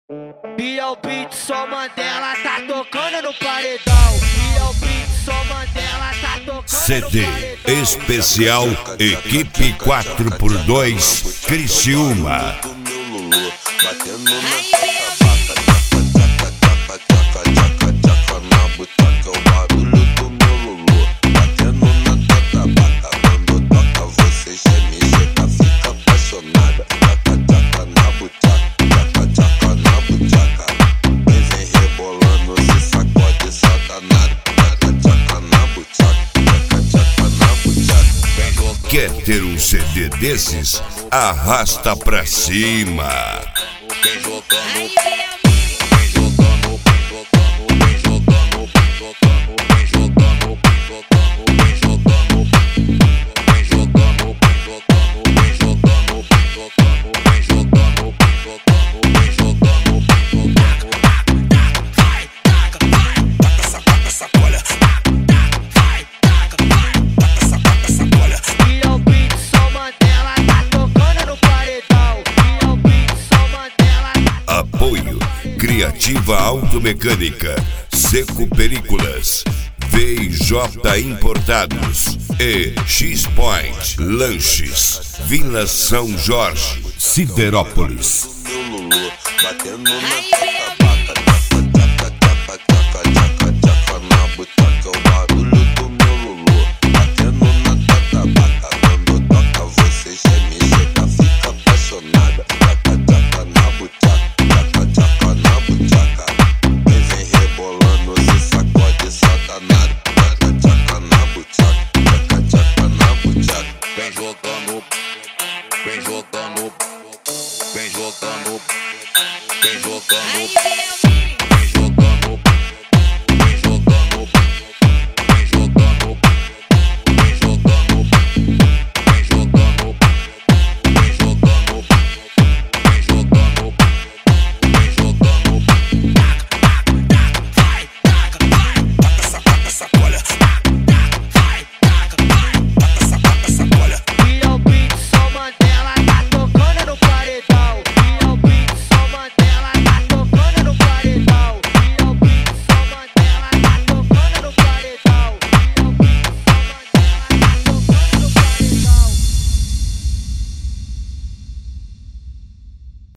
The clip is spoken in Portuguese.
Biel Beat, só Mandela tá tocando no paredão. Biel Beat, só Mandela tá tocando CD no paredão. especial Equipe 4x2 Criciúma. Quer ter um CD desses? Arrasta pra cima. Apoio Criativa Automecânica, Seco Películas, VJ Importados e X-Point Lanches, Vila São Jorge, Siderópolis. Vem jogando, vem jogando.